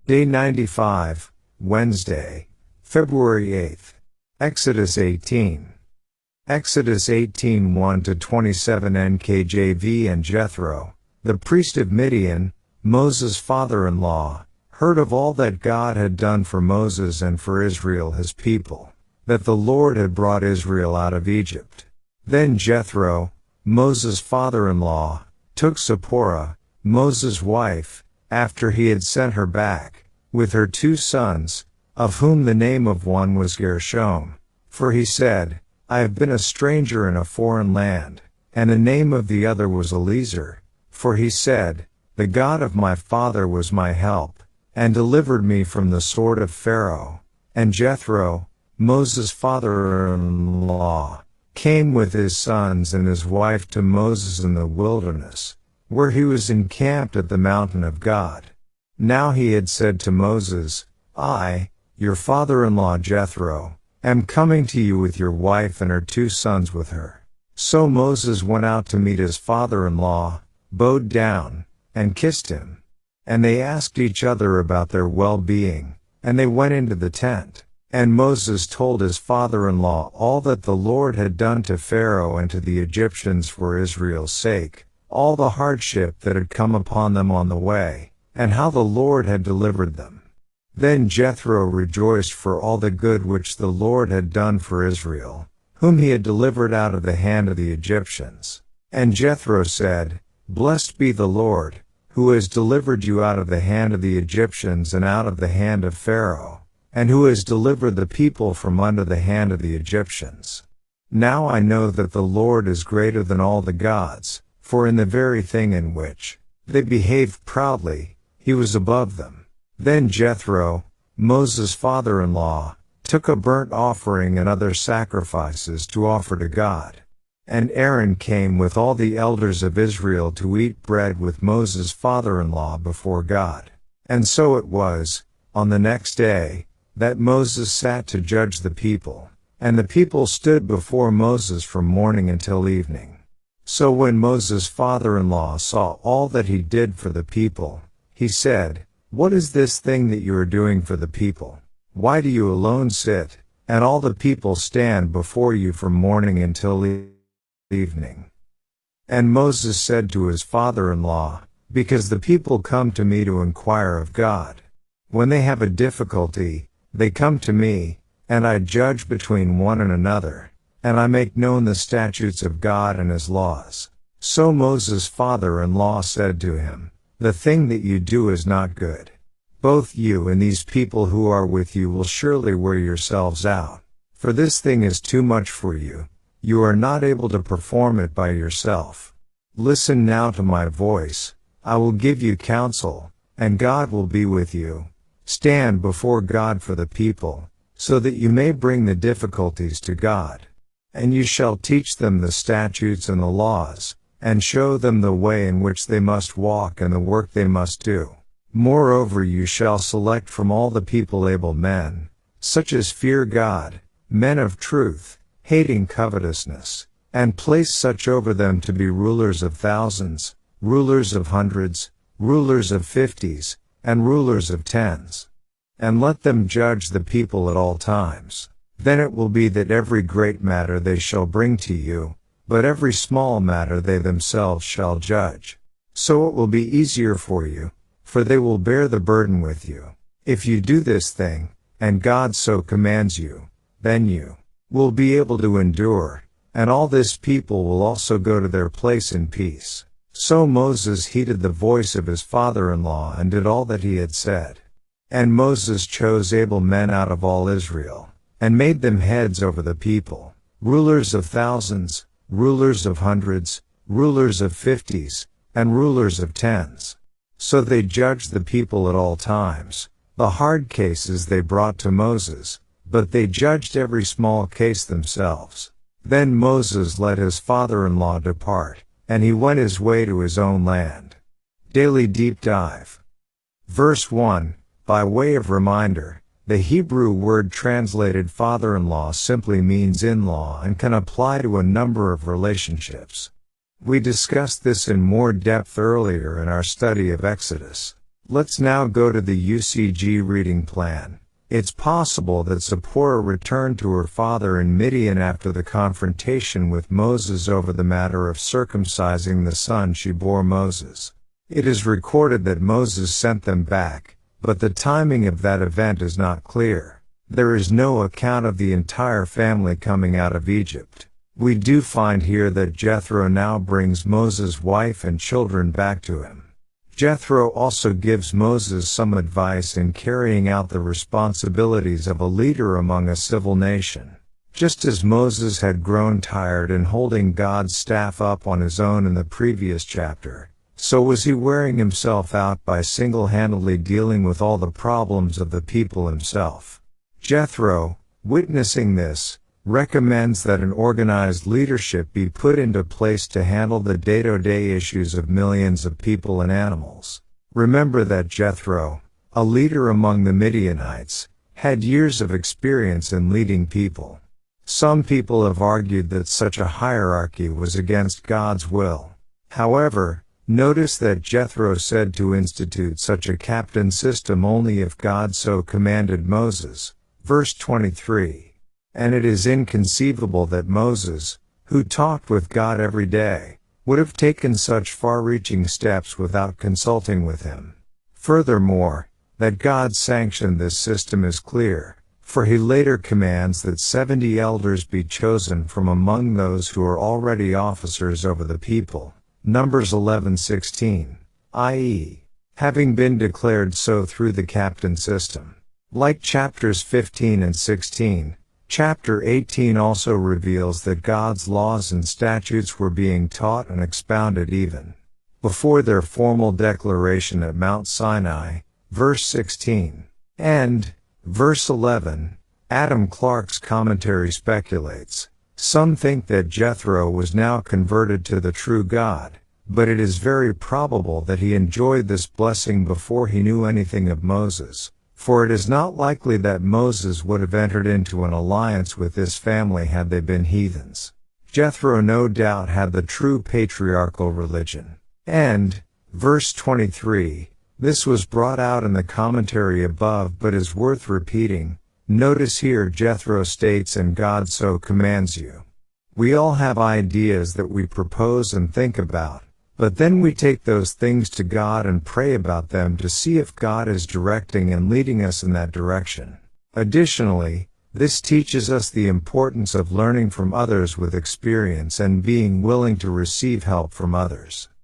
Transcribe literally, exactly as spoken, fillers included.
Day ninety-five, Wednesday, February eighth. Exodus eighteen. Exodus eighteen one to twenty-seven N K J V. And Jethro, the priest of Midian, Moses' father-in-law, heard of all that God had done for Moses and for Israel his people, that the Lord had brought Israel out of Egypt. Then Jethro, Moses' father-in-law, took Zipporah, Moses' wife, after he had sent her back, with her two sons, of whom the name of one was Gershom, for he said, I have been a stranger in a foreign land, and the name of the other was Eliezer, for he said, the God of my father was my help, and delivered me from the sword of Pharaoh. And Jethro, Moses' father-in-law, came with his sons and his wife to Moses in the wilderness, where he was encamped at the mountain of God. Now he had said to Moses, I, your father-in-law Jethro, am coming to you with your wife and her two sons with her. So Moses went out to meet his father-in-law, bowed down, and kissed him. And they asked each other about their well-being, and they went into the tent. And Moses told his father-in-law all that the Lord had done to Pharaoh and to the Egyptians for Israel's sake, all the hardship that had come upon them on the way, and how the Lord had delivered them. Then Jethro rejoiced for all the good which the Lord had done for Israel, whom he had delivered out of the hand of the Egyptians. And Jethro said, Blessed be the Lord, who has delivered you out of the hand of the Egyptians and out of the hand of Pharaoh, and who has delivered the people from under the hand of the Egyptians. Now I know that the Lord is greater than all the gods, for in the very thing in which they behaved proudly, he was above them. Then Jethro, Moses' father-in-law, took a burnt offering and other sacrifices to offer to God. And Aaron came with all the elders of Israel to eat bread with Moses' father-in-law before God. And so it was, on the next day, that Moses sat to judge the people, and the people stood before Moses from morning until evening. So when Moses' father-in-law saw all that he did for the people, he said, What is this thing that you are doing for the people? Why do you alone sit, and all the people stand before you from morning until evening? And Moses said to his father-in-law, Because the people come to me to inquire of God. When they have a difficulty, they come to me, and I judge between one and another, and I make known the statutes of God and his laws. So Moses' father-in-law said to him, The thing that you do is not good. Both you and these people who are with you will surely wear yourselves out. For this thing is too much for you. You are not able to perform it by yourself. Listen now to my voice. I will give you counsel, and God will be with you. Stand before God for the people, so that you may bring the difficulties to God. And you shall teach them the statutes and the laws, and show them the way in which they must walk and the work they must do. Moreover, you shall select from all the people able men, such as fear God, men of truth, hating covetousness, and place such over them to be rulers of thousands, rulers of hundreds, rulers of fifties, and rulers of tens. And let them judge the people at all times. Then it will be that every great matter they shall bring to you, but every small matter they themselves shall judge. So it will be easier for you, for they will bear the burden with you. If you do this thing, and God so commands you, then you will be able to endure, and all this people will also go to their place in peace. So Moses heeded the voice of his father-in-law and did all that he had said. And Moses chose able men out of all Israel, and made them heads over the people, rulers of thousands, rulers of hundreds, rulers of fifties, and rulers of tens. So they judged the people at all times. The hard cases they brought to Moses, but they judged every small case themselves. Then Moses let his father-in-law depart, and he went his way to his own land. Daily Deep Dive. Verse one, by way of reminder, the Hebrew word translated father-in-law simply means in-law and can apply to a number of relationships. We discussed this in more depth earlier in our study of Exodus. Let's now go to the U C G reading plan. It's possible that Zipporah returned to her father in Midian after the confrontation with Moses over the matter of circumcising the son she bore Moses. It is recorded that Moses sent them back, but the timing of that event is not clear. There is no account of the entire family coming out of Egypt. We do find here that Jethro now brings Moses' wife and children back to him. Jethro also gives Moses some advice in carrying out the responsibilities of a leader among a civil nation. Just as Moses had grown tired in holding God's staff up on his own in the previous chapter, so was he wearing himself out by single-handedly dealing with all the problems of the people himself. Jethro, witnessing this, recommends that an organized leadership be put into place to handle the day-to-day issues of millions of people and animals. Remember that Jethro, a leader among the Midianites, had years of experience in leading people. Some people have argued that such a hierarchy was against God's will. However, notice that Jethro said to institute such a captain system only if God so commanded Moses. Verse twenty-three. And it is inconceivable that Moses, who talked with God every day, would have taken such far-reaching steps without consulting with him. Furthermore, that God sanctioned this system is clear, for he later commands that seventy elders be chosen from among those who are already officers over the people. Numbers eleven sixteen, that is, having been declared so through the captain system. Like chapters fifteen and sixteen, Chapter eighteen also reveals that God's laws and statutes were being taught and expounded even before their formal declaration at Mount Sinai, verse sixteen. And, verse eleven, Adam Clarke's commentary speculates, some think that Jethro was now converted to the true God, but it is very probable that he enjoyed this blessing before he knew anything of Moses. For it is not likely that Moses would have entered into an alliance with this family had they been heathens. Jethro no doubt had the true patriarchal religion. And, verse twenty-three, this was brought out in the commentary above but is worth repeating. Notice here Jethro states, and God so commands you. We all have ideas that we propose and think about, but then we take those things to God and pray about them to see if God is directing and leading us in that direction. Additionally, this teaches us the importance of learning from others with experience and being willing to receive help from others.